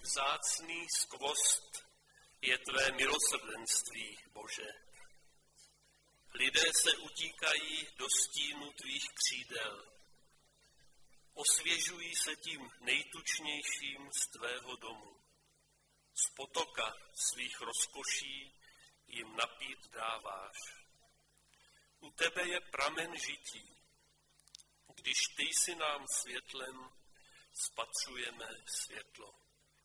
vzácný skvost je tvé milosrdenství, Bože. Lidé se utíkají do stínu tvých křídel. Osvěžují se tím nejtučnějším z tvého domu. Z potoka svých rozkoší jim napít dáváš. U tebe je pramen žití. Když ty jsi nám světlem, spatřujeme světlo.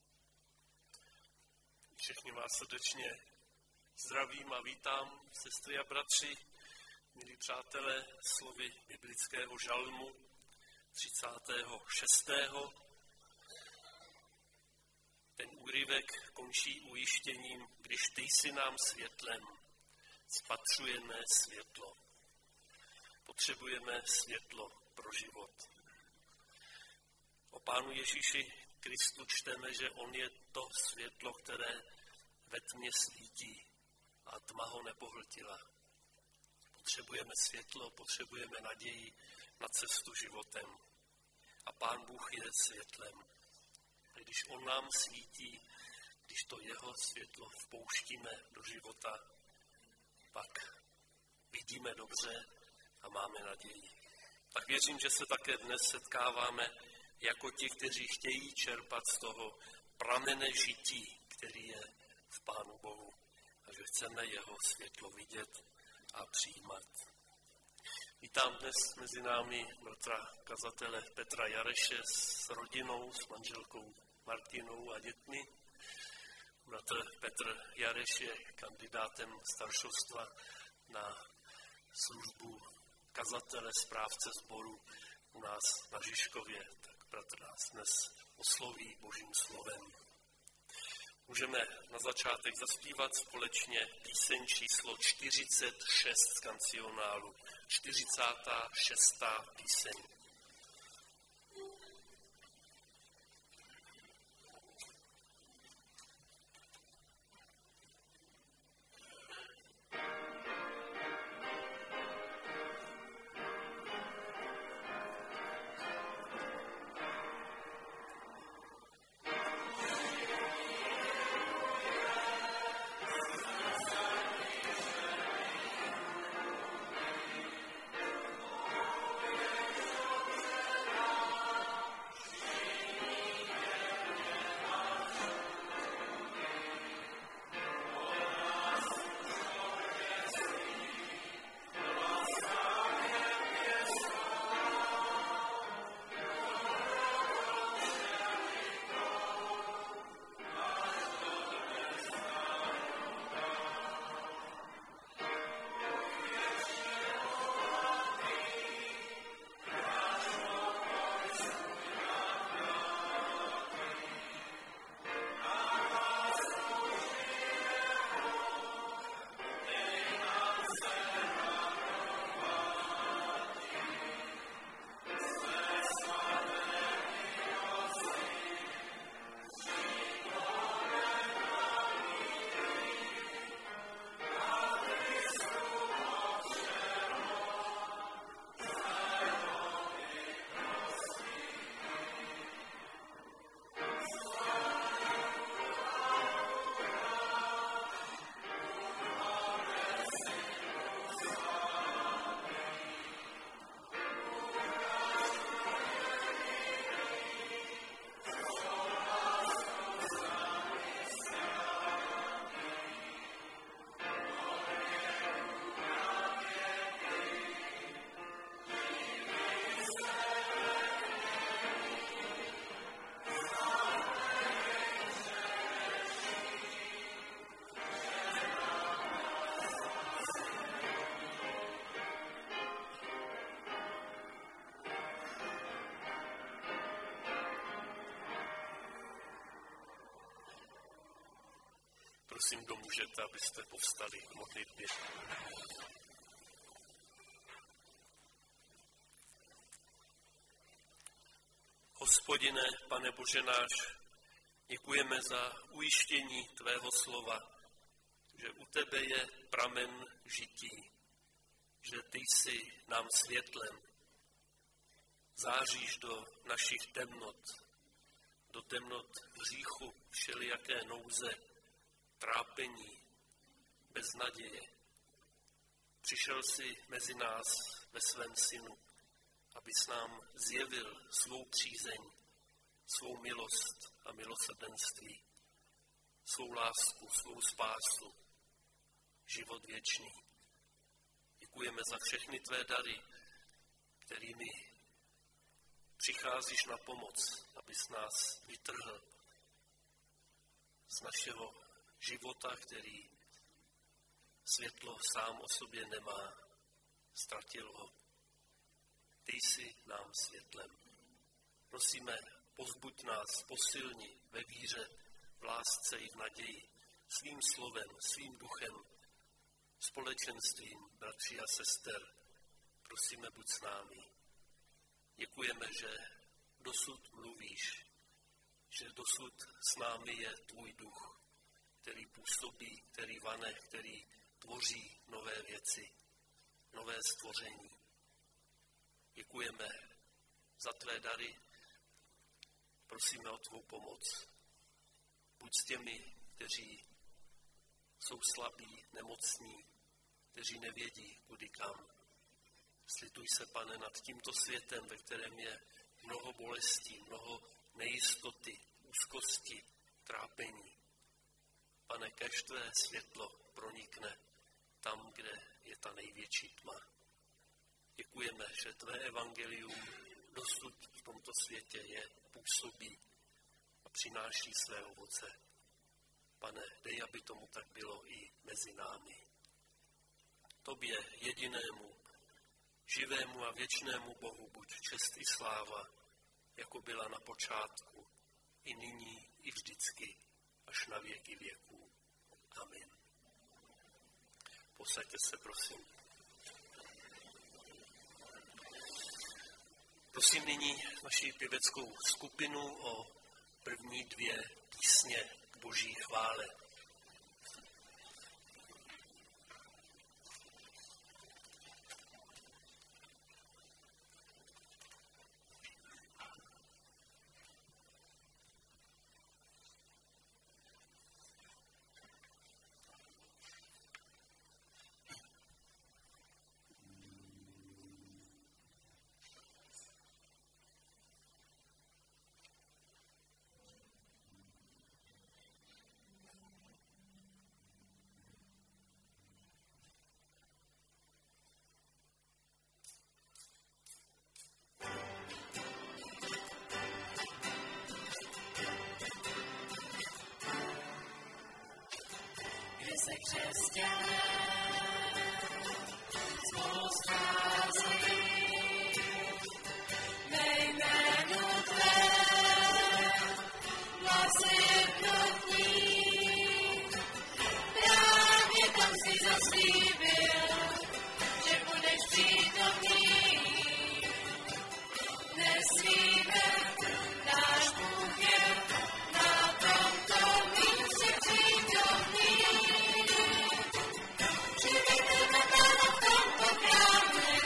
Všechny vás srdečně zdravím a vítám, sestry a bratři, milí přátelé, slovy biblického žalmu 36. Ten úryvek končí ujištěním, když ty jsi nám světlem, spatřujeme světlo. Potřebujeme světlo pro život. O Pánu Ježíši Kristu čteme, že on je to světlo, které ve tmě svítí a tma ho nepohltila. Potřebujeme světlo, potřebujeme naději na cestu životem. A Pán Bůh je světlem. A když on nám svítí, když to jeho světlo vpouštíme do života, pak vidíme dobře a máme naději. Tak věřím, že se také dnes setkáváme jako ti, kteří chtějí čerpat z toho pramene žití, který je v Pánu Bohu. A že chceme jeho světlo vidět a přijímat. Vítám dnes mezi námi bratra kazatele Petra Jareše s rodinou, s manželkou Martinou a dětmi. Bratr Petr Jareš je kandidátem staršovstva na službu kazatele, správce sboru u nás na Žižkově. Tak bratr nás dnes osloví Božím slovem. Můžeme na začátek zaspívat společně píseň číslo 46 z kancionálu. 46. píseň. Prosím, kdo můžete, abyste povstali k modlitbě. Hospodine, Pane Bože náš, děkujeme za ujištění tvého slova, že u tebe je pramen žití, že ty jsi nám světlem, záříš do našich temnot, do temnot hříchu, všelijaké nouze, trápení, beznaděje. Přišel si mezi nás ve svém synu, abys nám zjevil svou přízeň, svou milost a milosrdenství, svou lásku, svou spásu, život věčný. Děkujeme za všechny tvé dary, kterými přicházíš na pomoc, abys nás vytrhl z našeho života, který světlo sám o sobě nemá, ztratil ho. Ty jsi nám světlem. Prosíme, povzbuď nás, posilni ve víře, v lásce i v naději, svým slovem, svým duchem, společenstvím, bratří a sester. Prosíme, buď s námi. Děkujeme, že dosud mluvíš, že dosud s námi je tvůj duch, který působí, který vane, který tvoří nové věci, nové stvoření. Děkujeme za tvé dary, prosíme o tvou pomoc. Buď s těmi, kteří jsou slabí, nemocní, kteří nevědí, kudy kam. Slituj se, Pane, nad tímto světem, ve kterém je mnoho bolestí, mnoho nejistoty, úzkosti, trápení. Pane, kéž tvé světlo pronikne tam, kde je ta největší tma. Děkujeme, že tvé evangelium dosud v tomto světě je, působí a přináší své ovoce. Pane, dej, aby tomu tak bylo i mezi námi. Tobě jedinému, živému a věčnému Bohu buď čest i sláva, jako byla na počátku, i nyní, i vždycky, až na věky věků. Amen. Posaďte se, prosím. Prosím nyní naši pěveckou skupinu o první 2 písně k Boží chvále. Se křesťané spolu schází, ve jménu tvé hlasy jednotní. Právě tam si zaslíbil, že budeš přítomný. Nesvíme, náš Bůh je na tomto místě přítomný. Přijďte na v tomto krámě,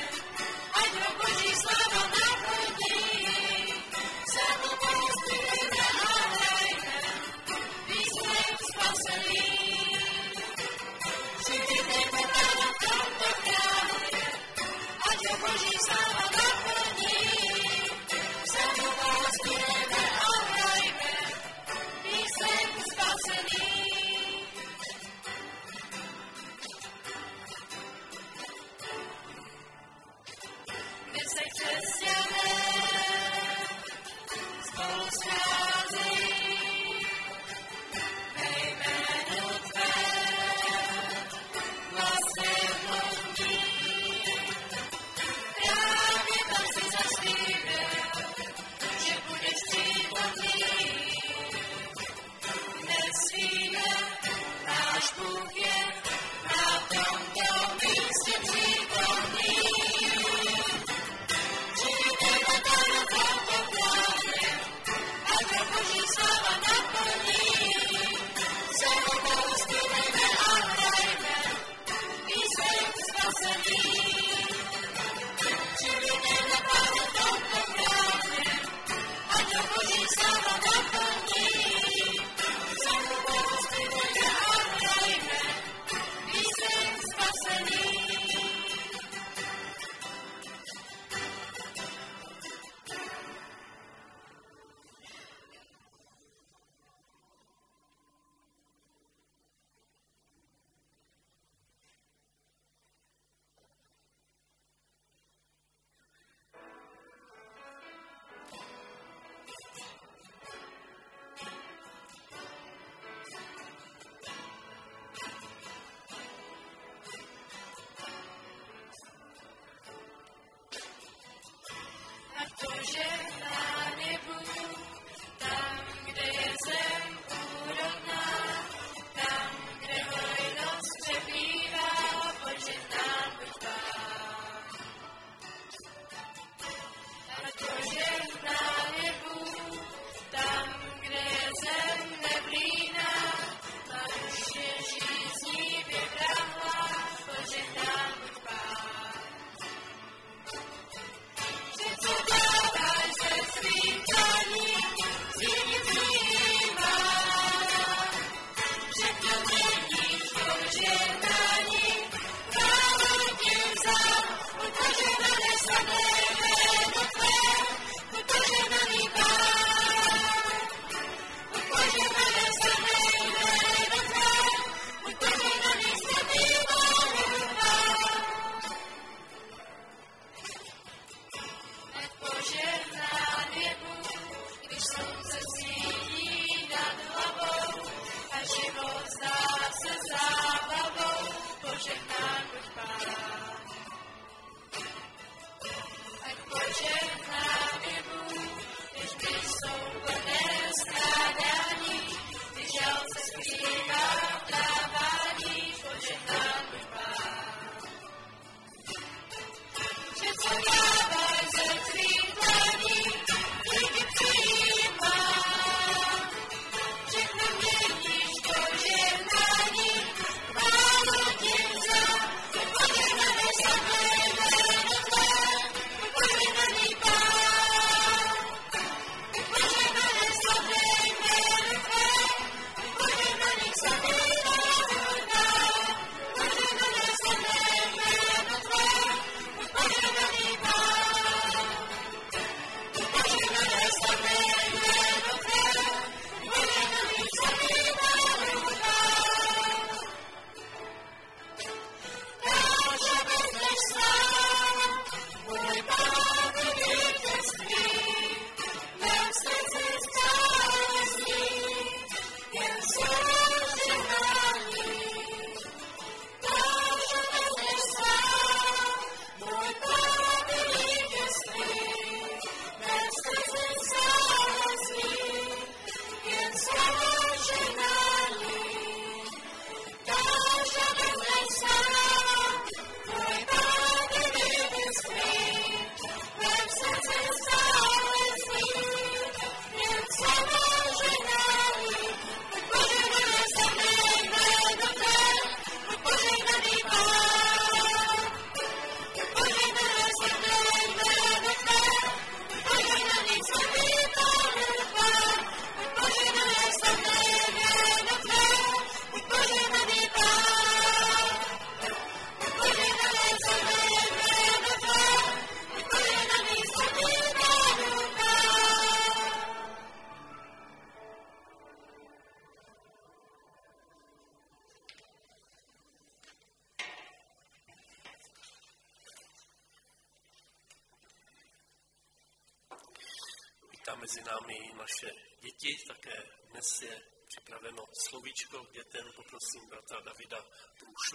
mezi námi naše děti, také dnes je připraveno slovíčko k dětem, poprosím bratra Davida Průšu.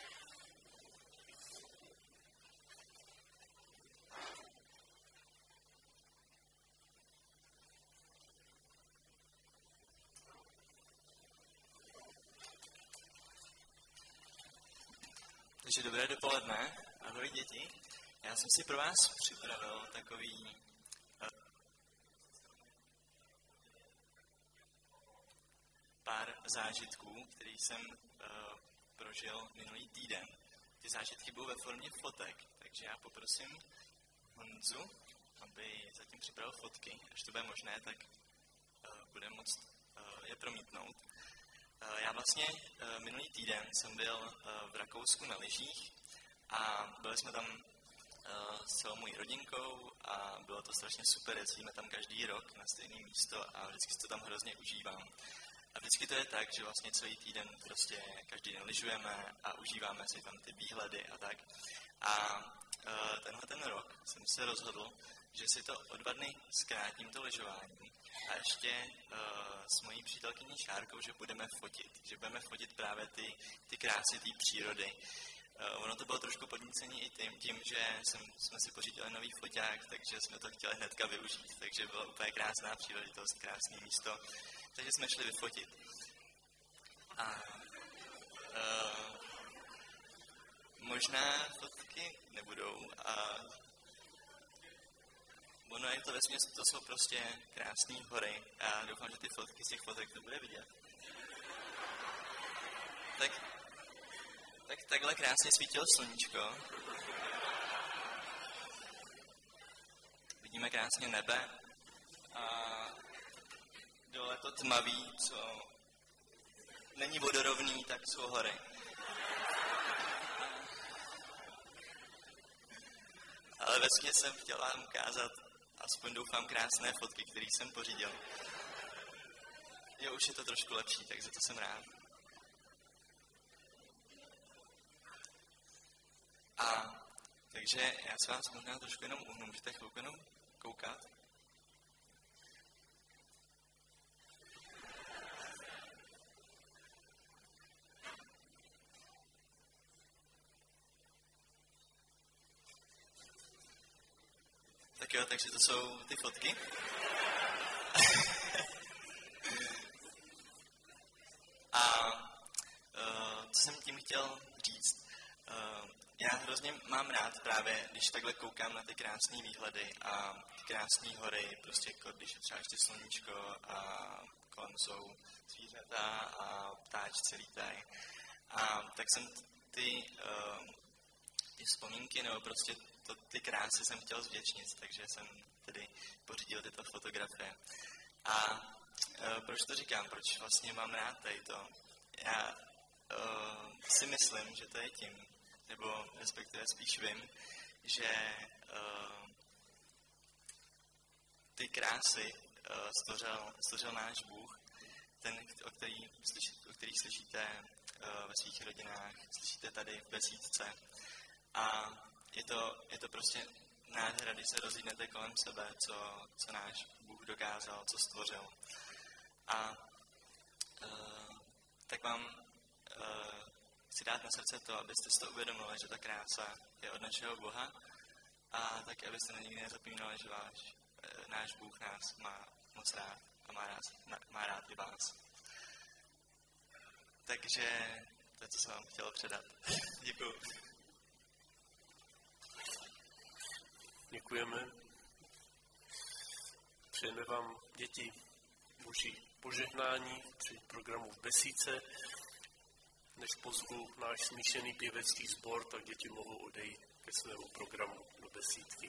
Takže dobré dopoledne, ahoj děti. Já jsem si pro vás připravil takový pár zážitků, který jsem prožil minulý týden. Ty zážitky budou ve formě fotek, takže já poprosím Honzu, aby zatím připravil fotky. Až to bude možné, tak bude moct je promítnout. Já vlastně minulý týden jsem byl v Rakousku na lyžích a byli jsme tam s celou mojí rodinkou a bylo to strašně super, jezdíme tam každý rok na stejné místo a vždycky si to tam hrozně užívám. A vždycky to je tak, že vlastně celý týden prostě každý den lyžujeme a užíváme si tam ty výhledy a tak. A ten rok jsem se rozhodl, že si to o 2 dny zkrátím to lyžování a ještě s mojí přítelkyní Šárkou, že budeme fotit právě ty krásy té přírody. Ono to bylo trošku podnícení i tím, že jsme si pořídili nový foťák, takže jsme to chtěli hnedka využít, takže byla úplně krásná příležitost, krásné místo, takže jsme šli vyfotit. A možná fotky nebudou a ono je to vesměs, to jsou prostě krásné hory a doufám, že ty fotky z těch fotek to bude vidět. Tak takhle krásně svítilo sluníčko. Vidíme krásně nebe a dole to tmavý, co není vodorovný, tak jsou hory. Ale vesměs jsem chtěl vám ukázat, aspoň doufám, krásné fotky, které jsem pořídil. Jo, už je to trošku lepší, takže to jsem rád. A takže já se vás možná trošku jenom uhnu, můžete chvilku jenom koukat. Tak jo, takže to jsou ty fotky. A co jsem tím chtěl říct? Já hrozně mám rád právě, když takhle koukám na ty krásné výhledy a ty krásné hory, prostě když je třeba ještě sluníčko a kolem jsou zvířata a ptáčci lítají. A tak jsem ty vzpomínky nebo prostě ty krásy jsem chtěl zvděčnit, takže jsem tedy pořídil tyto fotografie. A proč to říkám, proč vlastně mám rád tady to? Já si myslím, že to je tím, nebo respektive spíš vím, že ty krásy stvořil náš Bůh, ten, o kterých slyšíte ve svých rodinách, slyšíte tady v besídce. A je to prostě nádhera, když se rozhlídnete kolem sebe, co náš Bůh dokázal, co stvořil. A tak vám chci dát na srdce to, abyste si to uvědomili, že ta krása je od našeho Boha a tak, abyste nikdy nezapomínali, že náš Bůh nás má moc rád a má rád i vás. Takže to je, co jsem vám chtěl předat. Děkuju. Děkujeme. Přejeme vám, děti, boží požehnání při programu v Besídce. Než pozvu náš smíšený pěvecký sbor, tak děti mohou odejít ke svému programu do besídky.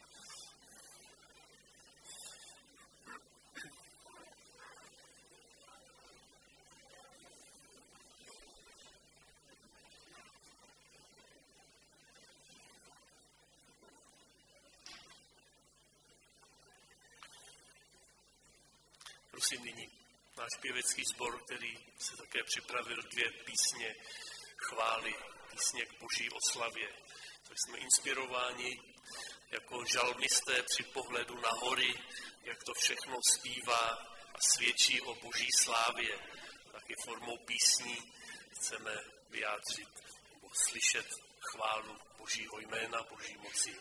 Prosím nyní náš pěvecký sbor, který se také připravil 2 písně chvály, písně k boží oslavě. Tak jsme inspirováni jako žalmisté při pohledu na hory, jak to všechno zpívá a svědčí o boží slávě. Taky formou písní chceme vyjádřit nebo slyšet chválu božího jména, boží moci.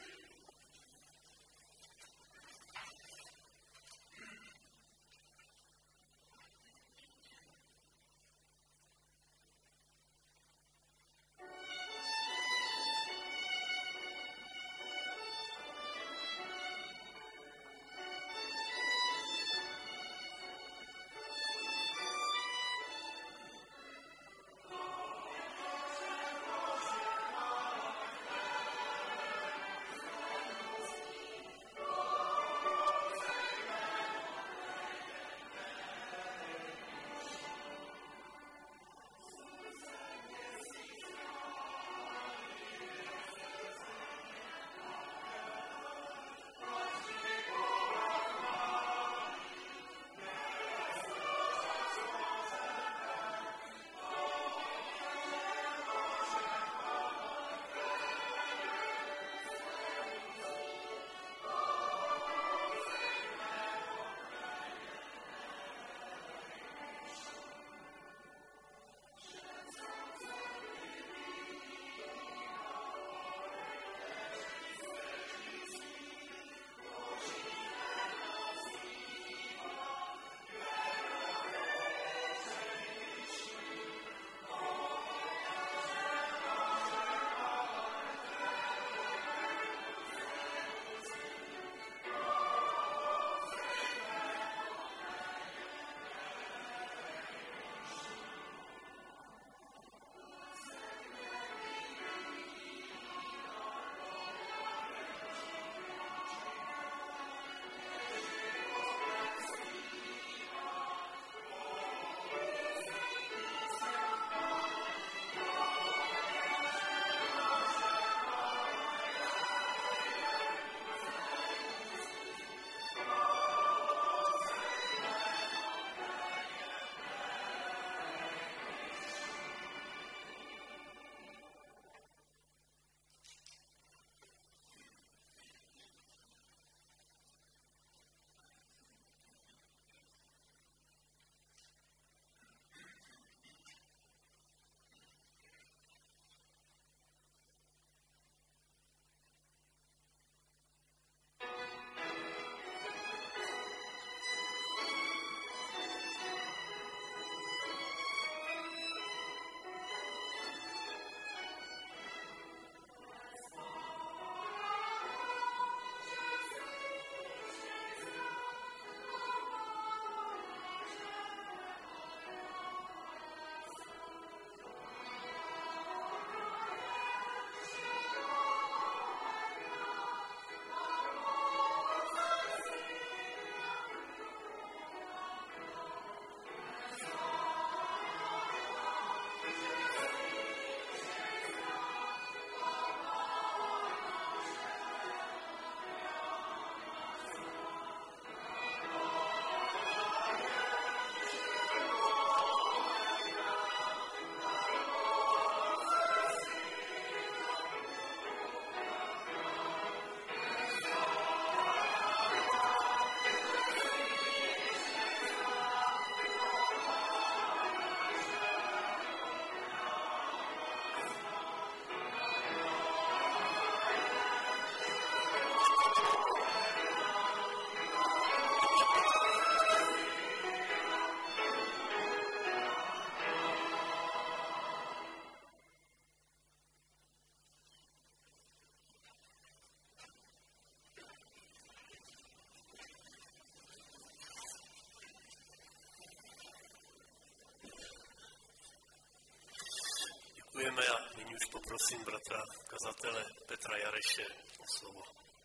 Děkujeme a nyní už poprosím bratra kazatele Petra Jareše o slovo.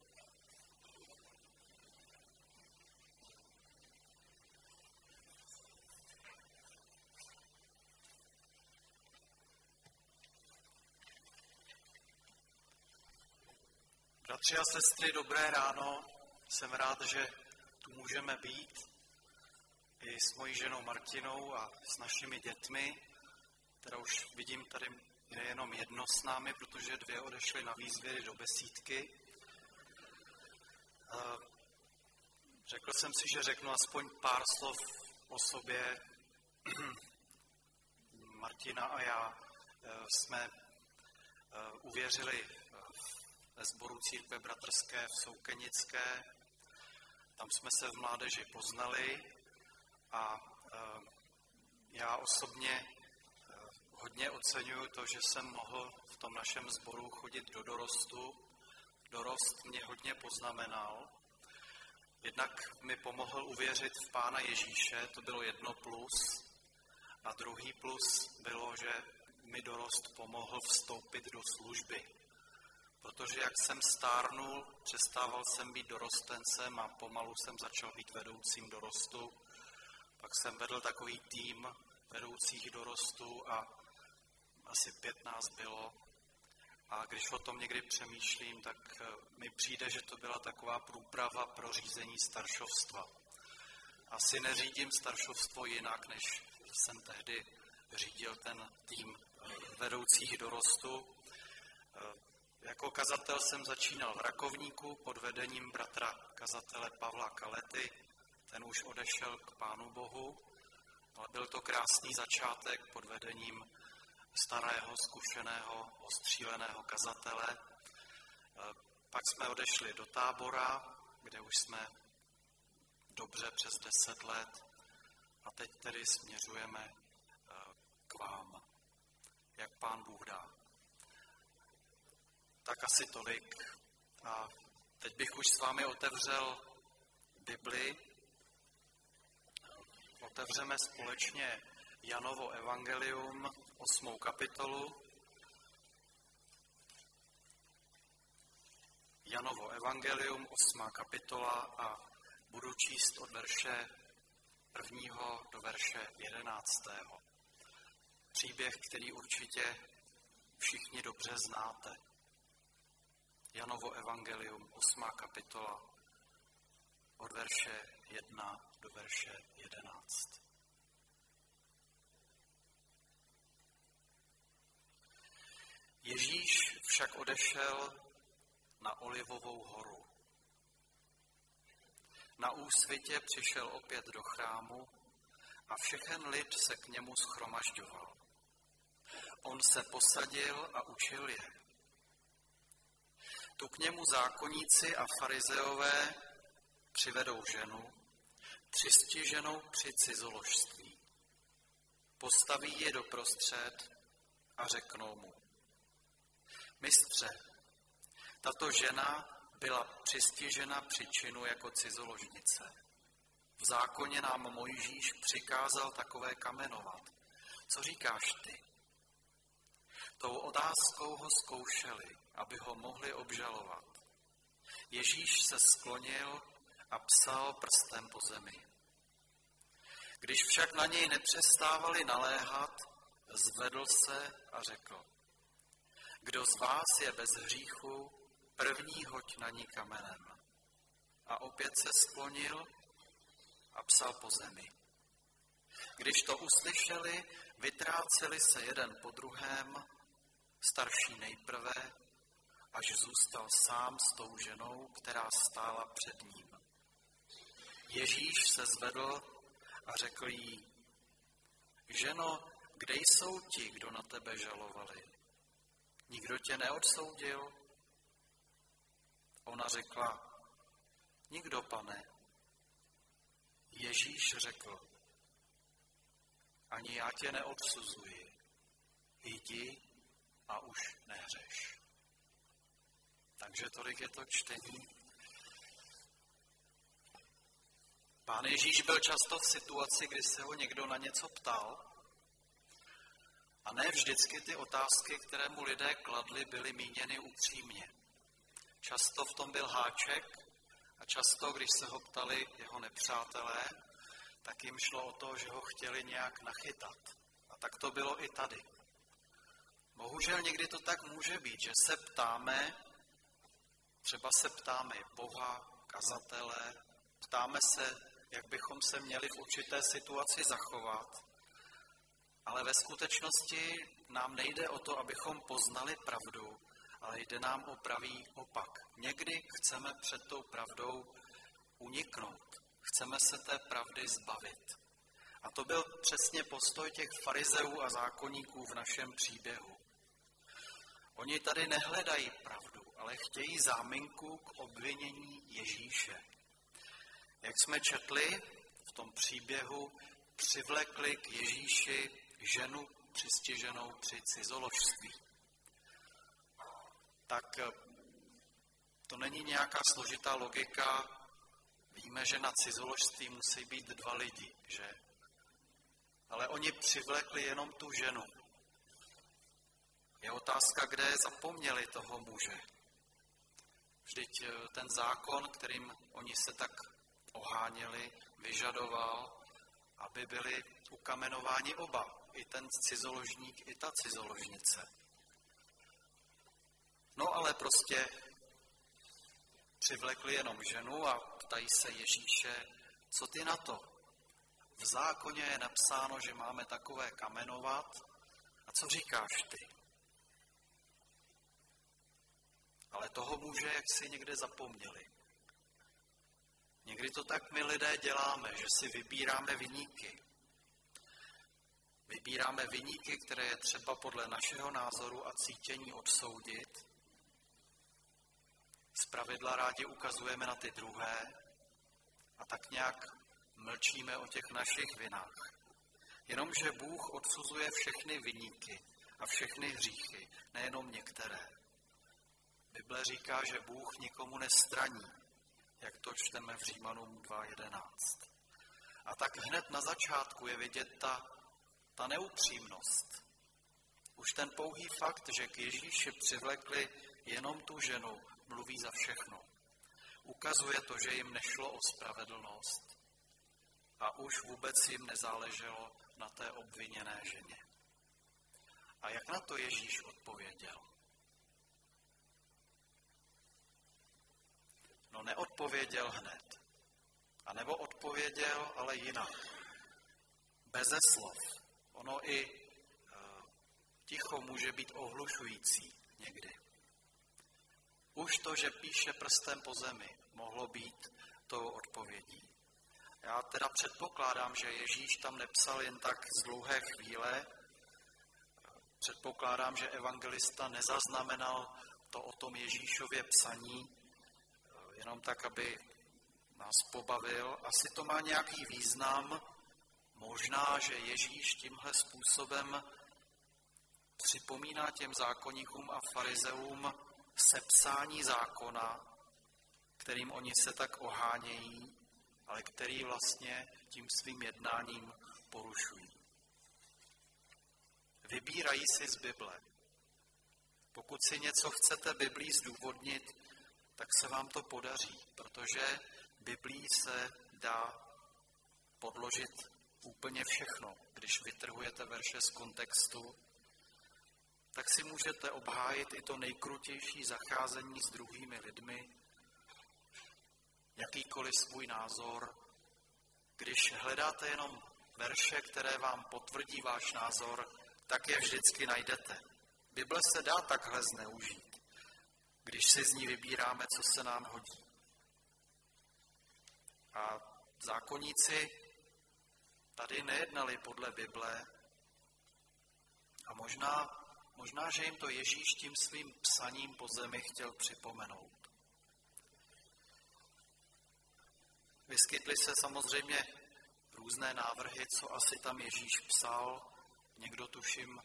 Bratři a sestry, dobré ráno. Jsem rád, že tu můžeme být i s mojí ženou Martinou a s našimi dětmi, které už vidím tady nejenom jedno s námi, protože 2 odešly na výzvěry do besídky. Řekl jsem si, že řeknu aspoň pár slov o sobě. Martina a já jsme uvěřili ve sboru církve bratrské v Soukenické. Tam jsme se v mládeži poznali a já osobně hodně oceňuji to, že jsem mohl v tom našem sboru chodit do dorostu. Dorost mě hodně poznamenal. Jednak mi pomohl uvěřit v Pána Ježíše, to bylo 1+, a druhý plus bylo, že mi dorost pomohl vstoupit do služby. Protože jak jsem stárnul, přestával jsem být dorostencem a pomalu jsem začal být vedoucím dorostu. Pak jsem vedl takový tým vedoucích dorostu a asi 5 nás bylo. A když o tom někdy přemýšlím, tak mi přijde, že to byla taková průprava pro řízení staršovstva. Asi neřídím staršovstvo jinak, než jsem tehdy řídil ten tým vedoucích dorostu. Jako kazatel jsem začínal v Rakovníku pod vedením bratra kazatele Pavla Kalety. Ten už odešel k Pánu Bohu, ale byl to krásný začátek pod vedením starého, zkušeného, ostříleného kazatele. Pak jsme odešli do Tábora, kde už jsme dobře přes 10 let a teď tedy směřujeme k vám, jak Pán Bůh dá. Tak asi tolik. A teď bych už s vámi otevřel Bibli. Otevřeme společně Janovo evangelium, 8. kapitolu. Janovo evangelium, 8. kapitola a budu číst od verše 1. do verše 11. Příběh, který určitě všichni dobře znáte. Janovo evangelium, 8. kapitola, od verše 1 do verše 11. Ježíš však odešel na Olivovou horu. Na úsvitě přišel opět do chrámu a všechen lid se k němu shromažďoval. On se posadil a učil je. Tu k němu zákonníci a farizeové přivedou ženu, přistiženou při cizoložství. Postaví je doprostřed a řeknou mu: Mistře, tato žena byla přistižena při činu jako cizoložnice. V zákoně nám Mojžíš přikázal takové kamenovat. Co říkáš ty? Tou otázkou ho zkoušeli, aby ho mohli obžalovat. Ježíš se sklonil a psal prstem po zemi. Když však na něj nepřestávali naléhat, zvedl se a řekl: Kdo z vás je bez hříchu, první hoď na ní kamenem. A opět se sklonil a psal po zemi. Když to uslyšeli, vytráceli se jeden po druhém, starší nejprve, až zůstal sám s tou ženou, která stála před ním. Ježíš se zvedl a řekl jí: Ženo, kde jsou ti, kdo na tebe žalovali? Nikdo tě neodsoudil? Ona řekla: Nikdo, pane. Ježíš řekl: Ani já tě neodsuzuji. Jdi a už nehřeš. Takže tolik je to čtení. Pán Ježíš byl často v situaci, kdy se ho někdo na něco ptal, a ne vždycky ty otázky, které mu lidé kladli, byly míněny upřímně. Často v tom byl háček a často, když se ho ptali jeho nepřátelé, tak jim šlo o to, že ho chtěli nějak nachytat. A tak to bylo i tady. Bohužel někdy to tak může být, že se ptáme, třeba se ptáme Boha, kazatele, ptáme se, jak bychom se měli v určité situaci zachovat, ale ve skutečnosti nám nejde o to, abychom poznali pravdu, ale jde nám o pravý opak. Někdy chceme před tou pravdou uniknout. Chceme se té pravdy zbavit. A to byl přesně postoj těch farizeů a zákonníků v našem příběhu. Oni tady nehledají pravdu, ale chtějí záminku k obvinění Ježíše. Jak jsme četli v tom příběhu, přivlekli k Ježíši ženu přistiženou při cizoložství. Tak to není nějaká složitá logika. Víme, že na cizoložství musí být 2 lidi, že? Ale oni přivlekli jenom tu ženu. Je otázka, kde zapomněli toho muže. Vždyť ten zákon, kterým oni se tak oháněli, vyžadoval, aby byli ukamenováni oba. I ten cizoložník, i ta cizoložnice. No ale prostě přivlekli jenom ženu a ptají se Ježíše, co ty na to? V zákoně je napsáno, že máme takové kamenovat. A co říkáš ty? Ale toho muže, jak si někde zapomněli. Někdy to tak my lidé děláme, že si vybíráme viníky. Vybíráme viníky, které je třeba podle našeho názoru a cítění odsoudit. Zpravidla rádi ukazujeme na ty druhé a tak nějak mlčíme o těch našich vinách. Jenomže Bůh odsuzuje všechny viníky a všechny hříchy, nejenom některé. Bible říká, že Bůh nikomu nestraní, jak to čteme v Římanům 2.11. A tak hned na začátku je vidět ta neupřímnost. Už ten pouhý fakt, že k Ježíši přivlekli jenom tu ženu, mluví za všechno. Ukazuje to, že jim nešlo o spravedlnost a už vůbec jim nezáleželo na té obviněné ženě. A jak na to Ježíš odpověděl? No neodpověděl hned. A nebo odpověděl, ale jinak. Beze slov. Ono i ticho může být ohlušující někdy. Už to, že píše prstem po zemi, mohlo být tou odpovědí. Já teda předpokládám, že Ježíš tam nepsal jen tak z dlouhé chvíle. Předpokládám, že evangelista nezaznamenal to o tom Ježíšově psaní, jenom tak, aby nás pobavil. Asi to má nějaký význam. Možná, že Ježíš tímhle způsobem připomíná těm zákonníkům a farizeům sepsání zákona, kterým oni se tak ohánějí, ale který vlastně tím svým jednáním porušují. Vybírají si z Bible. Pokud si něco chcete Biblí zdůvodnit, tak se vám to podaří, protože Biblí se dá podložit úplně všechno. Když vytrhujete verše z kontextu, tak si můžete obhájit i to nejkrutější zacházení s druhými lidmi, jakýkoliv svůj názor. Když hledáte jenom verše, které vám potvrdí váš názor, tak je vždycky najdete. Bible se dá takhle zneužít, když si z ní vybíráme, co se nám hodí. A zákonníci tady nejednali podle Bible a možná, že jim to Ježíš tím svým psaním po zemi chtěl připomenout. Vyskytly se samozřejmě různé návrhy, co asi tam Ježíš psal. Někdo tuším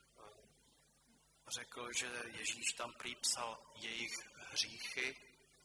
řekl, že Ježíš tam prý psal jejich hříchy,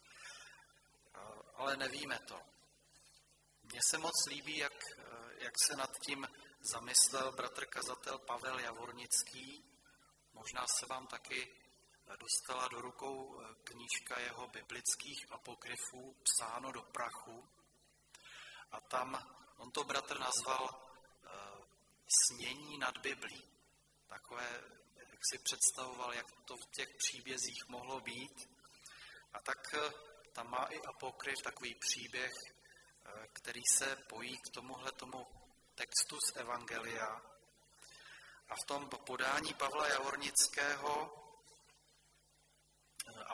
ale nevíme to. Mně se moc líbí, jak se nad tím zamyslel bratr kazatel Pavel Javornický. Možná se vám taky dostala do rukou knížka jeho biblických apokryfů Psáno do prachu. A tam on to bratr nazval snění nad Biblí. Takové, jak si představoval, jak to v těch příbězích mohlo být. A tak tam má i apokryf takový příběh, který se pojí k tomu textu z Evangelia. A v tom podání Pavla Javornického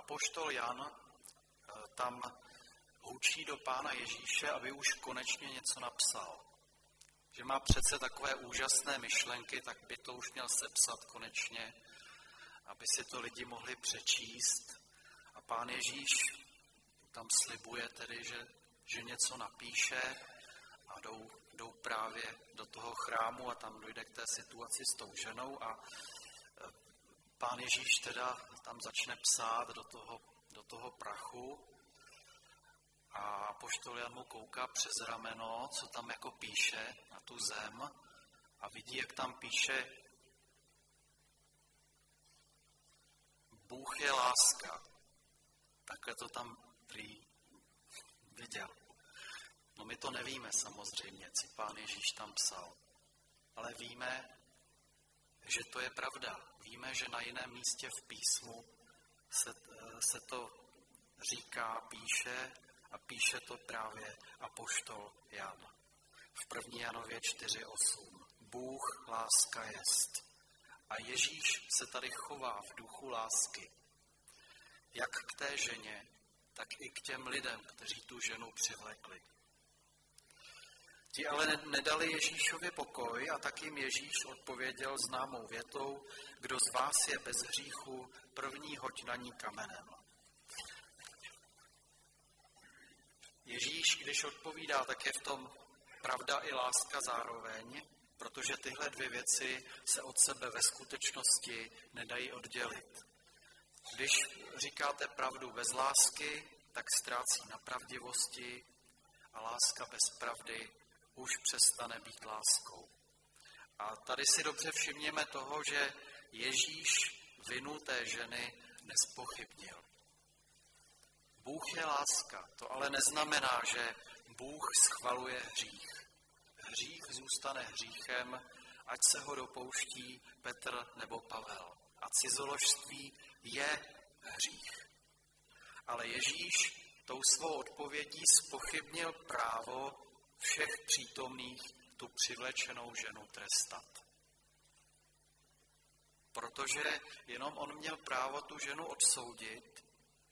apoštol Jan tam hučí do Pána Ježíše, aby už konečně něco napsal. Že má přece takové úžasné myšlenky, tak by to už měl sepsat konečně, aby si to lidi mohli přečíst. A Pán Ježíš tam slibuje tedy, že něco napíše a jdou právě do toho chrámu a tam dojde k té situaci s tou ženou a Pán Ježíš teda tam začne psát do toho prachu a apoštol Jan mu kouká přes rameno, co tam jako píše na tu zem a vidí, jak tam píše Bůh je láska. Takhle to tam prý viděl. No my to nevíme samozřejmě, co Pán Ježíš tam psal. Ale víme, že to je pravda. Víme, že na jiném místě v písmu se to říká, píše a píše to právě apoštol Jan. V 1. Janově 4:8. Bůh láska jest. A Ježíš se tady chová v duchu lásky. Jak k té ženě, tak i k těm lidem, kteří tu ženu přivlekli. Ti ale nedali Ježíšovi pokoj a tak jim Ježíš odpověděl známou větou, kdo z vás je bez hříchu, první hoď na ní kamenem. Ježíš, když odpovídá, tak je v tom pravda i láska zároveň, protože tyhle dvě věci se od sebe ve skutečnosti nedají oddělit. Když říkáte pravdu bez lásky, tak ztrácí na pravdivosti a láska bez pravdy už přestane být láskou. A tady si dobře všimněme toho, že Ježíš vinu té ženy nezpochybnil. Bůh je láska, to ale neznamená, že Bůh schvaluje hřích. Hřích zůstane hříchem, ať se ho dopouští Petr nebo Pavel. A cizoložství je hřích. Ale Ježíš tou svou odpovědí zpochybnil právo všech přítomných tu přivlečenou ženu trestat. Protože jenom on měl právo tu ženu odsoudit,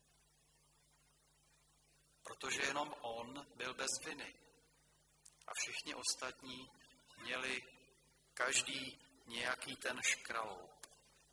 protože jenom on byl bez viny. A všichni ostatní měli každý nějaký ten škraloup.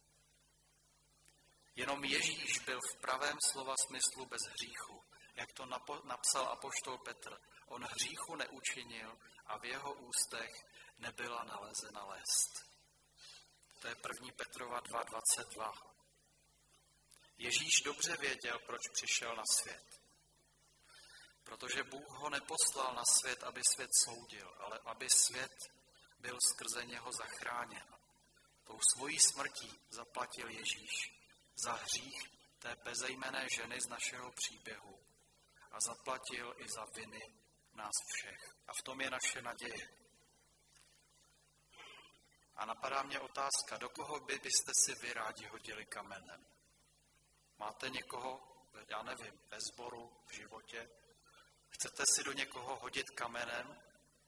Jenom Ježíš byl v pravém slova smyslu bez hříchu. Jak to napsal apoštol Petr, on hříchu neučinil a v jeho ústech nebyla nalezena lest. To je 1. Petrova 2:22. Ježíš dobře věděl, proč přišel na svět. Protože Bůh ho neposlal na svět, aby svět soudil, ale aby svět byl skrze něho zachráněn. Tou svojí smrtí zaplatil Ježíš za hřích té bezejmenné ženy z našeho příběhu a zaplatil i za viny nás všech. A v tom je naše naděje. A napadá mě otázka, do koho byste si vy rádi hodili kamenem? Máte někoho, já nevím, ve sboru, v životě? Chcete si do někoho hodit kamenem?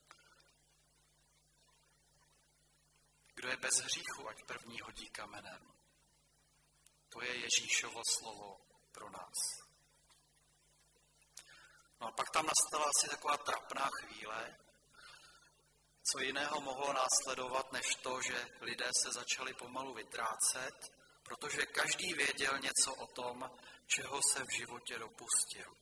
Kdo je bez hříchu, ať první hodí kamenem. To je Ježíšovo slovo pro nás. No a pak tam nastala asi taková trapná chvíle. Co jiného mohlo následovat, než to, že lidé se začali pomalu vytrácet, protože každý věděl něco o tom, čeho se v životě dopustil.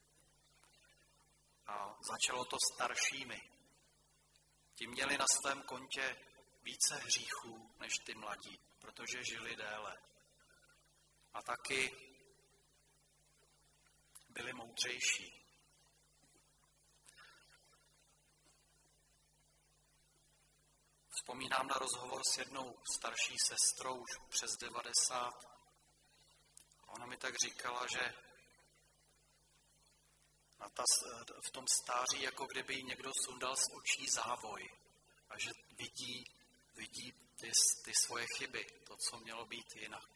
A začalo to staršími. Ti měli na svém kontě více hříchů než ty mladí, protože žili déle. A taky byli moudřejší. Vzpomínám na rozhovor s jednou starší sestrou už přes 90. Ona mi tak říkala, že v tom stáří, jako kdyby jí někdo sundal z očí závoj a že vidí ty svoje chyby, to, co mělo být jinak.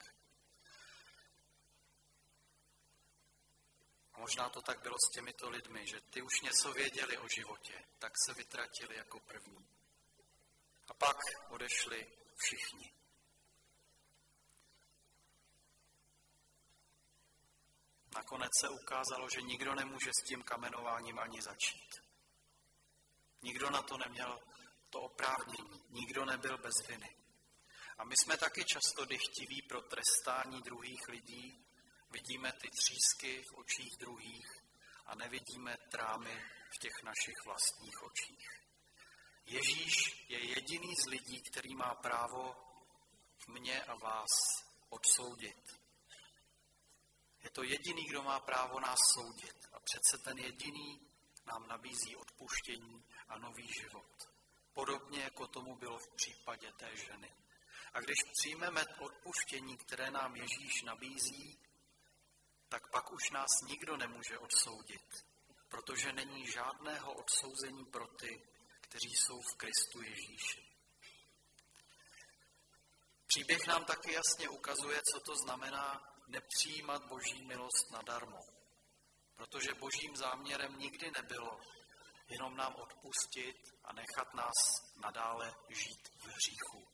A možná to tak bylo s těmito lidmi, že ty už něco věděli o životě, tak se vytratili jako první. A pak odešli všichni. Nakonec se ukázalo, že nikdo nemůže s tím kamenováním ani začít. Nikdo na to neměl to oprávnění, nikdo nebyl bez viny. A my jsme taky často dychtiví pro trestání druhých lidí, vidíme ty třísky v očích druhých a nevidíme trámy v těch našich vlastních očích. Ježíš je jediný z lidí, který má právo mě a vás odsoudit. Je to jediný, kdo má právo nás soudit. A přece ten jediný nám nabízí odpuštění a nový život. Podobně jako tomu bylo v případě té ženy. A když přijmeme odpuštění, které nám Ježíš nabízí, tak pak už nás nikdo nemůže odsoudit, protože není žádného odsouzení pro ty, kteří jsou v Kristu Ježíši. Příběh nám taky jasně ukazuje, co to znamená nepřijímat Boží milost nadarmo. Protože Božím záměrem nikdy nebylo jenom nám odpustit a nechat nás nadále žít v hříchu.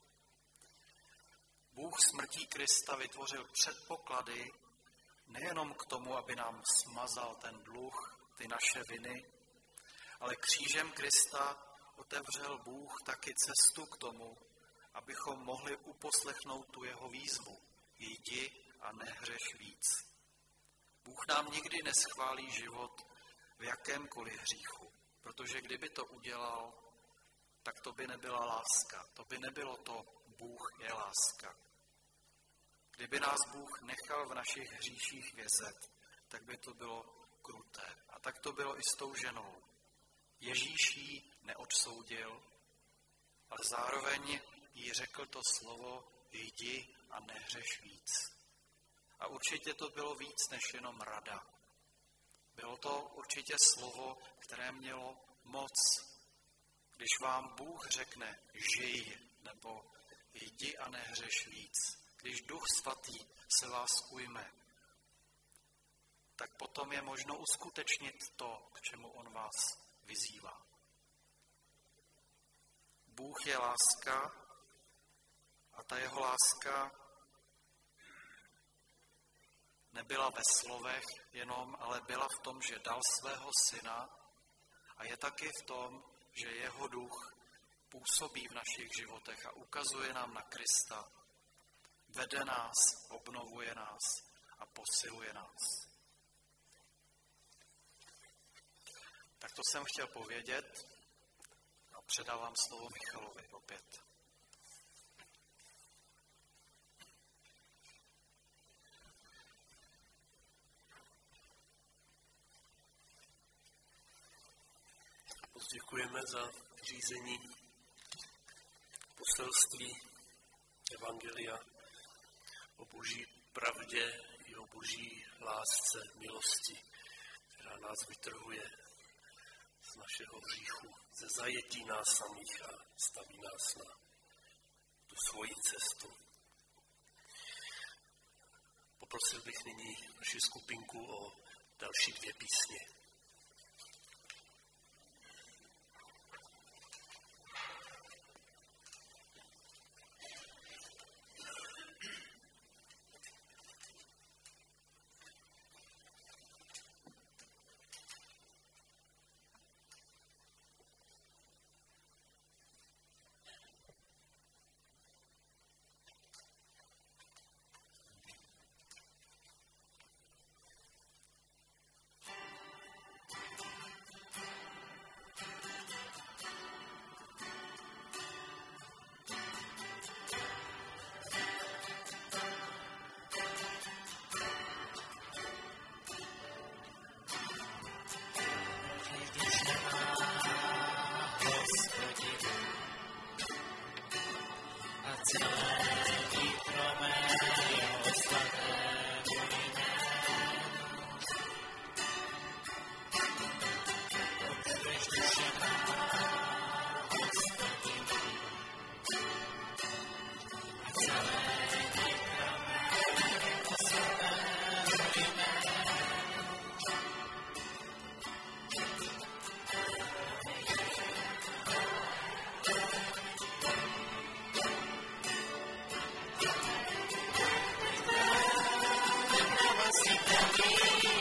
Bůh smrtí Krista vytvořil předpoklady nejenom k tomu, aby nám smazal ten dluh, ty naše viny, ale křížem Krista otevřel Bůh taky cestu k tomu, abychom mohli uposlechnout tu jeho výzvu. Jdi a nehřeš víc. Bůh nám nikdy neschválí život v jakémkoliv hříchu, protože kdyby to udělal, tak to by nebyla láska. To by nebylo to, Bůh je láska. Kdyby nás Bůh nechal v našich hříších vězet, tak by to bylo kruté. A tak to bylo i s tou ženou. Ježíš ji neodsoudil, ale zároveň jí řekl to slovo, jdi a nehřeš víc. A určitě to bylo víc než jenom rada. Bylo to určitě slovo, které mělo moc. Když vám Bůh řekne, žij, nebo jdi a nehřeš víc, když Duch Svatý se vás ujme, tak potom je možno uskutečnit to, k čemu on vás vyzývá. Bůh je láska a ta jeho láska nebyla ve slovech jenom, ale byla v tom, že dal svého syna a je taky v tom, že jeho duch působí v našich životech a ukazuje nám na Krista. Vede nás, obnovuje nás a posiluje nás. Tak to jsem chtěl povědět a předávám slovo Michalovi opět. Děkujeme za řízení poselství evangelia o Boží pravdě i o Boží lásce, milosti, která nás vytrhuje z našeho hříchu, ze zajetí nás samých a staví nás na tu svoji cestu. Poprosil bych nyní naši skupinku o další 2 písně. Thank you.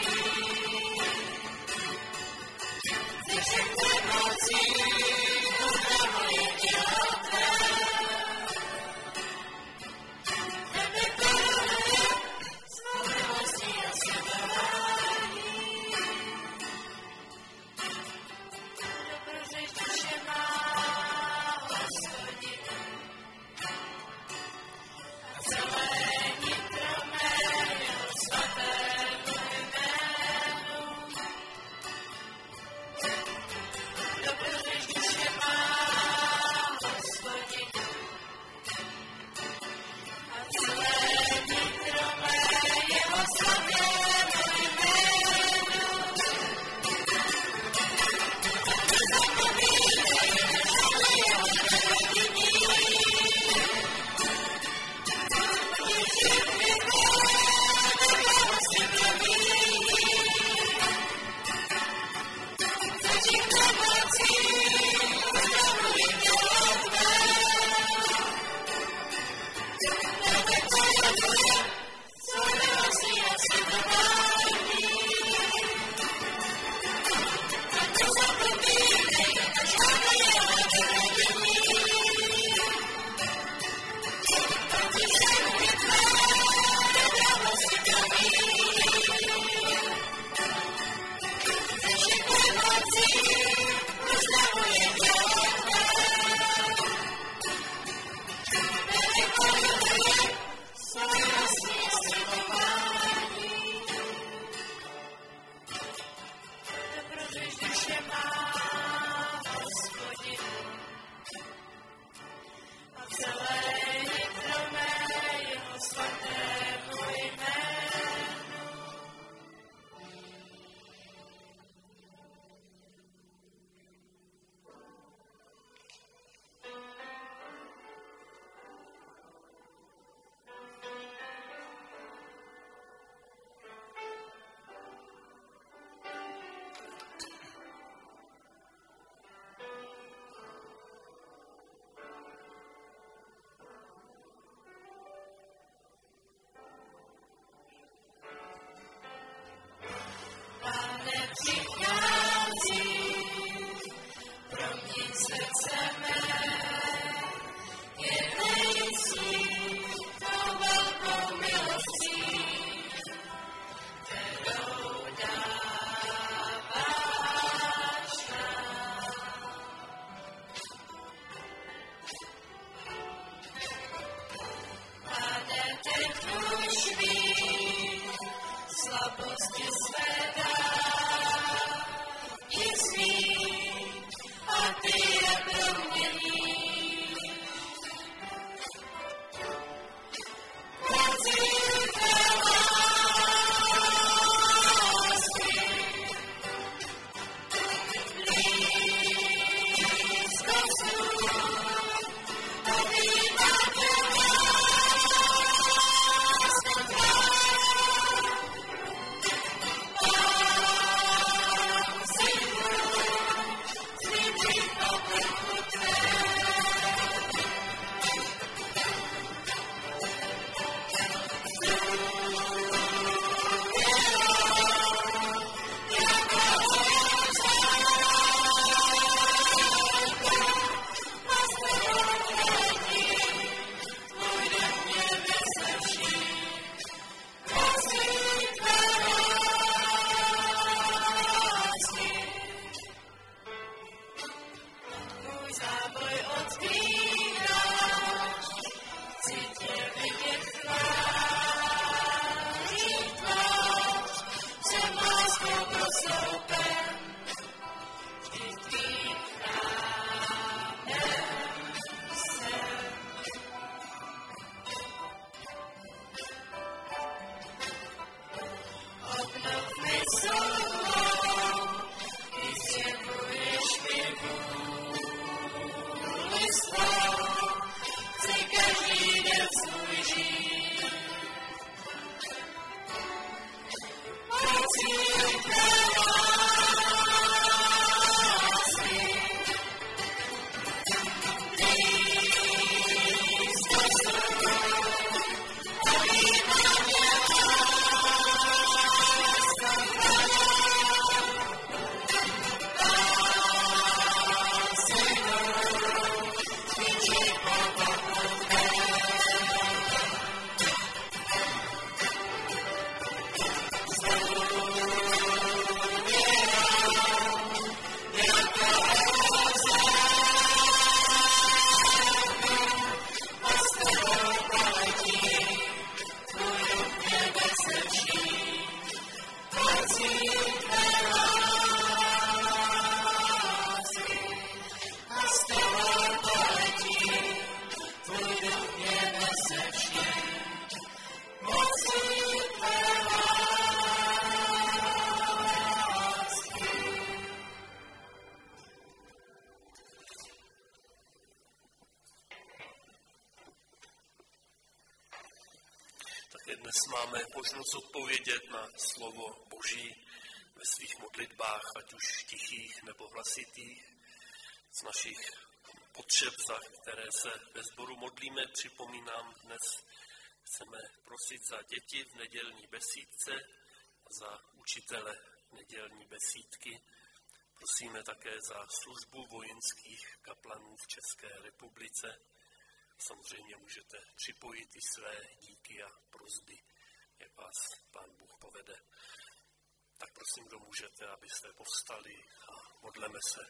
Také dnes máme možnost odpovědět na slovo Boží ve svých modlitbách, ať už tichých nebo hlasitých. Z našich potřeb, za které se ve sboru modlíme, připomínám dnes, chceme prosit za děti v nedělní besídce, za učitele nedělní besídky. Prosíme také za službu vojenských kaplanů v České republice. Samozřejmě můžete připojit i své díky a prosby, jak vás Pán Bůh povede. Tak prosím, kdo můžete, abyste povstali a modleme se.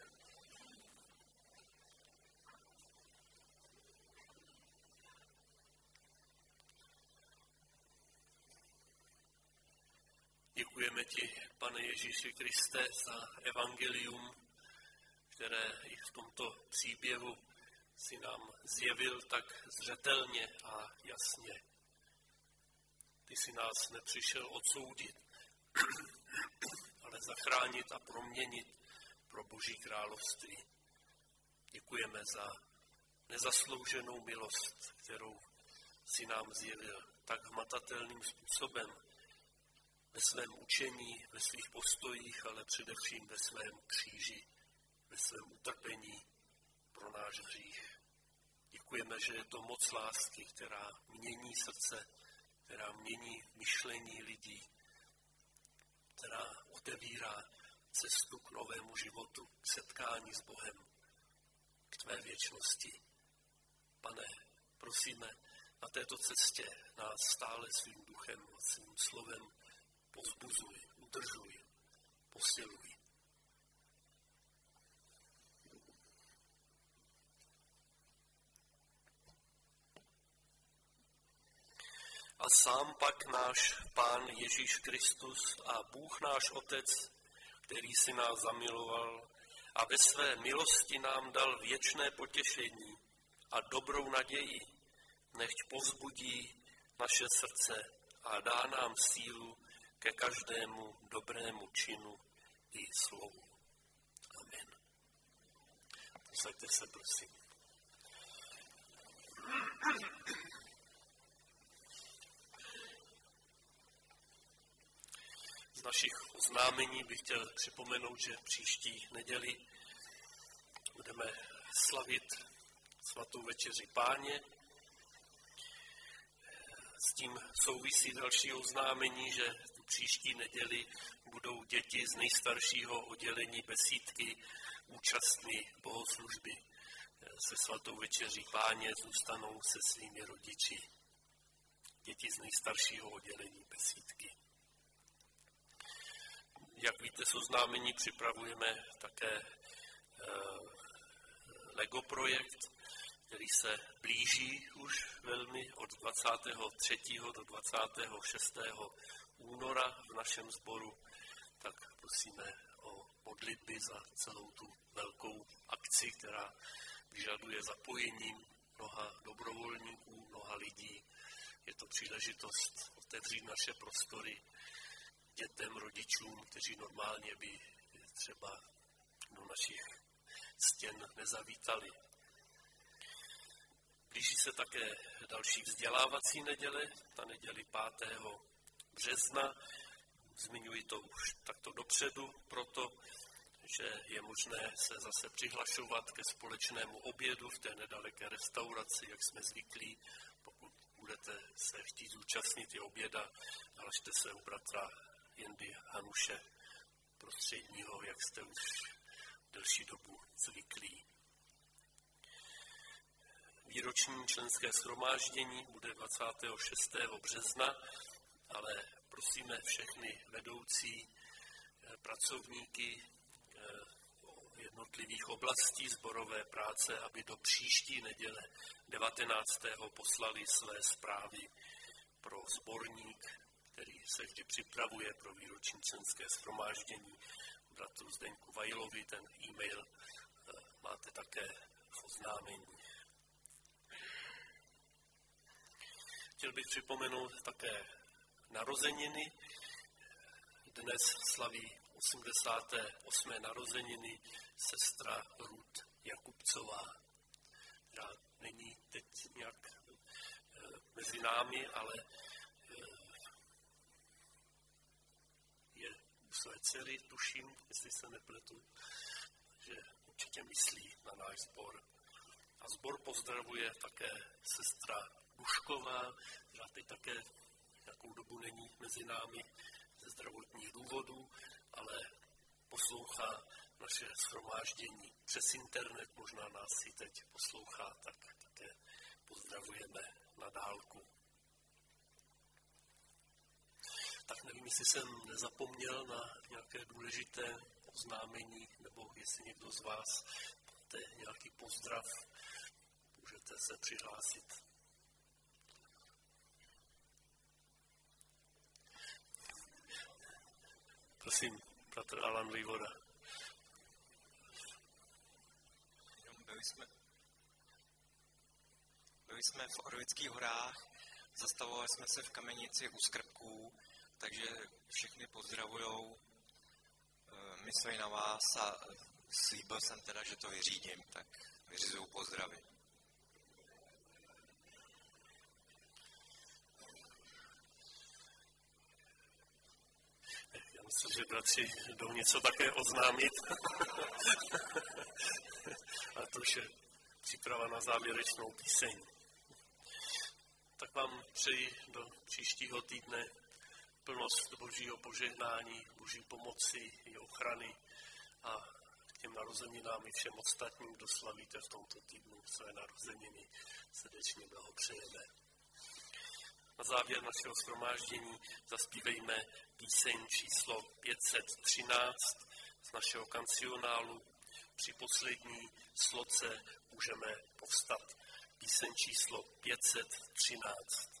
Děkujeme ti, Pane Ježíši Kriste, za evangelium, které i v tomto příběhu si nám zjevil tak zřetelně a jasně. Ty si nás nepřišel odsoudit, ale zachránit a proměnit pro Boží království. Děkujeme za nezaslouženou milost, kterou si nám zjevil tak hmatatelným způsobem ve svém učení, ve svých postojích, ale především ve svém kříži, ve svém utrpení pro náš hřích. Děkujeme, že je to moc lásky, která mění srdce, která mění myšlení lidí, která otevírá cestu k novému životu, k setkání s Bohem, k tvé věčnosti. Pane, prosíme, na této cestě nás stále svým duchem a svým slovem povzbuzuj, udržuj, posiluj. A sám pak náš Pán Ježíš Kristus a Bůh náš Otec, který si nás zamiloval a ve své milosti nám dal věčné potěšení a dobrou naději, nechť povzbudí naše srdce a dá nám sílu ke každému dobrému činu i slovu. Amen. Posaďte se, prosím. Z našich oznámení bych chtěl připomenout, že příští neděli budeme slavit svatou večeři Páně. S tím souvisí další oznámení, že příští neděli budou děti z nejstaršího oddělení besídky účastní bohoslužby se svatou večeří Páně, zůstanou se svými rodiči. Děti z nejstaršího oddělení besídky. Jak víte, z oznámení připravujeme také Lego projekt, který se blíží už velmi od 23. do 26. února v našem sboru, tak prosíme o modlitby za celou tu velkou akci, která vyžaduje zapojení mnoha dobrovolníků, mnoha lidí. Je to příležitost otevřít naše prostory dětem, rodičům, kteří normálně by třeba do našich stěn nezavítali. Blíží se také další vzdělávací neděle, ta neděli 5. března. Zmiňuji to už takto dopředu, protože je možné se zase přihlašovat ke společnému obědu v té nedaleké restauraci, jak jsme zvyklí. Pokud budete se chtít zúčastnit i oběda, hlašte se u bratra Jendy Hanuše prostředního, jak jste už delší dobu zvyklí. Výroční členské shromáždění bude 26. března, ale prosíme všechny vedoucí pracovníky jednotlivých oblastí sborové práce, aby do příští neděle 19. poslali své zprávy pro sborník, který se vždy připravuje pro výroční členské shromáždění. Bratru Zdeňku Vajlovi ten e-mail máte také v oznámení. Chtěl bych připomenout také narozeniny. Dnes slaví 88. narozeniny sestra Ruth Jakubcová, která není teď nějak mezi námi, ale své dcery, tuším, jestli se nepletu, že určitě myslí na náš sbor. A sbor pozdravuje také sestra Dušková, která teď také nějakou dobu není mezi námi ze zdravotních důvodů, ale poslouchá naše shromáždění přes internet, možná nás si teď poslouchá, tak také pozdravujeme na dálku. Tak nevím, jestli jsem nezapomněl na nějaké důležité oznámení, nebo jestli někdo z vás máte nějaký pozdrav, můžete se přihlásit. Prosím, bratr Alan Vejvoda. Byli jsme v Orlických horách, zastavovali jsme se v Kamenici u Skrbků, takže všechny pozdravujou, myslí na vás a slíbil jsem teda, že to vyřídím, tak vyřizuju pozdravy. Já myslím, že bratři jdou něco také oznámit. A to už je příprava na závěrečnou píseň. Tak vám přeji do příštího týdne plnost Božího požehnání, Boží pomoci i ochrany a k těm narozeninám i všem ostatním, kdo slavíte v tomto týdnu své narozeniny, srdečně blahopřejeme. Na závěr našeho shromáždění zaspívejme píseň číslo 513 z našeho kancionálu. Při poslední sloce můžeme povstat. Píseň číslo 513.